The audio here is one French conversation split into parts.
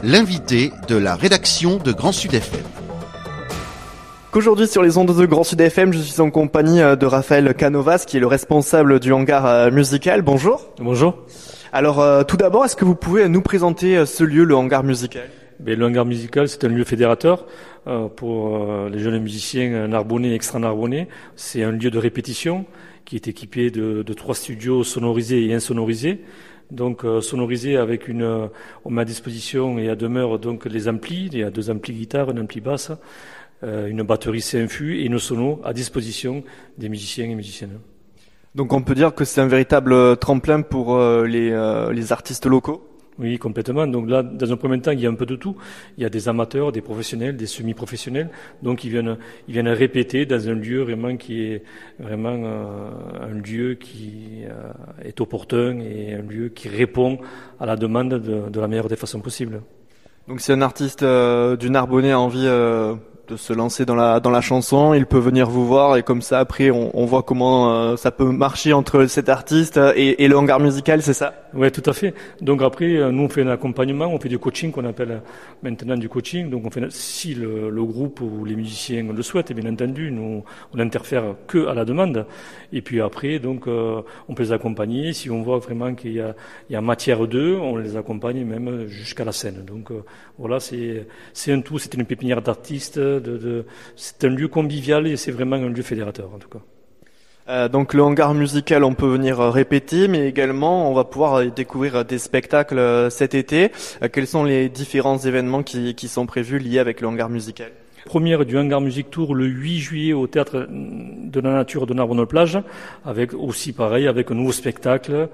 l'invité de la rédaction de Grand Sud FM. Qu'aujourd'hui sur les ondes de Grand Sud FM, je suis en compagnie de Raphaël Canovas, qui est le responsable du hangar musical. Bonjour. Bonjour. Alors tout d'abord, est-ce que vous pouvez nous présenter ce lieu, le hangar musical ? Le hangar musical, c'est un lieu fédérateur pour les jeunes musiciens narbonnais et extra-narbonnais. C'est un lieu de répétition qui est équipé de 3 studios sonorisés et insonorisés. Donc sonorisés avec on met à disposition et à demeure donc les amplis. Il y a 2 amplis guitare, un ampli basse, une batterie C-Infus et une sono à disposition des musiciens et musiciennes. Donc on peut dire que c'est un véritable tremplin pour les artistes locaux ? Oui, complètement. Donc là, dans un premier temps, il y a un peu de tout. Il y a des amateurs, des professionnels, des semi-professionnels. Donc ils viennent répéter dans un lieu vraiment qui est vraiment un lieu qui est opportun et un lieu qui répond à la demande de la meilleure des façons possibles. Donc si un artiste du Narbonnais a envie de se lancer dans la chanson, il peut venir vous voir et comme ça après on voit comment ça peut marcher entre cet artiste et le hangar musical, c'est ça ? Oui, tout à fait. Donc après, nous on fait un accompagnement, on fait du coaching qu'on appelle maintenant du coaching. Donc on fait, si le groupe ou les musiciens le souhaitent, bien entendu, nous on n'interfère que à la demande. Et puis après, donc on peut les accompagner. Si on voit vraiment qu'il y a matière d'eux, on les accompagne même jusqu'à la scène. Donc voilà, c'est un tout, c'est une pépinière d'artistes. C'est un lieu convivial et c'est vraiment un lieu fédérateur en tout cas. Donc le hangar musical, on peut venir répéter, mais également on va pouvoir découvrir des spectacles cet été. Quels sont les différents événements qui sont prévus liés avec le hangar musical ? Première du Hangar Music Tour le 8 juillet au Théâtre de la Nature de Narbonne-Plage, avec aussi pareil, avec un nouveau spectacle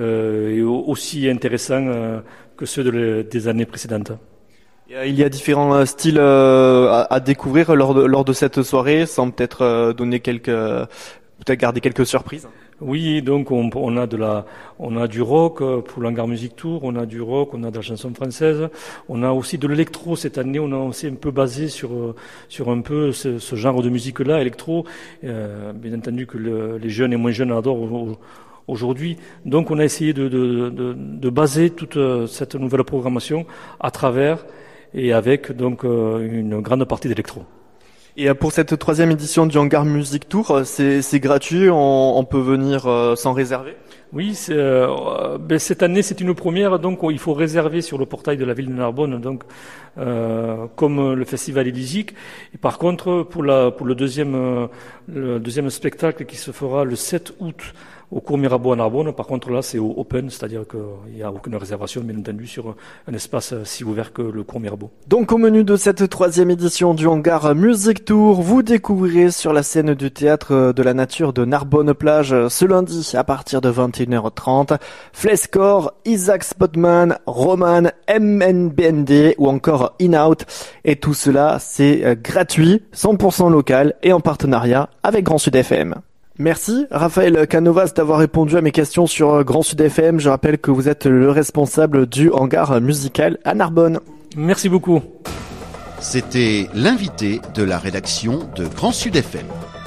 et aussi intéressant que ceux des années précédentes. Il y a différents styles à découvrir lors de cette soirée, sans peut-être peut-être garder quelques surprises. Oui, donc on a du rock pour l'Hangar Music Tour, on a du rock, on a de la chanson française, on a aussi de l'électro cette année, on a aussi un peu basé sur un peu ce genre de musique-là, électro. Bien entendu que les jeunes et moins jeunes adorent aujourd'hui. Donc on a essayé de baser toute cette nouvelle programmation à travers et avec donc une grande partie d'électro. Et pour cette 3e édition du Hangar Music Tour, c'est gratuit, on peut venir sans réserver ? Oui, cette année c'est une première, donc il faut réserver sur le portail de la ville de Narbonne, donc comme le festival Élisique. Et par contre, pour le deuxième spectacle qui se fera le 7 août au cours Mirabeau à Narbonne, par contre là c'est open, c'est-à-dire qu'il n'y a aucune réservation bien entendu sur un espace si ouvert que le cours Mirabeau. Donc au menu de cette 3e édition du Hangar Music Tour, vous découvrirez sur la scène du Théâtre de la Nature de Narbonne-Plage ce lundi à partir de 21h30, Flescore, Isaac Spotman, Roman, MNBND ou encore In-Out. Et tout cela c'est gratuit, 100% local et en partenariat avec Grand Sud FM. Merci Raphaël Canovas d'avoir répondu à mes questions sur Grand Sud FM. Je rappelle que vous êtes le responsable du hangar musical à Narbonne. Merci beaucoup. C'était l'invité de la rédaction de Grand Sud FM.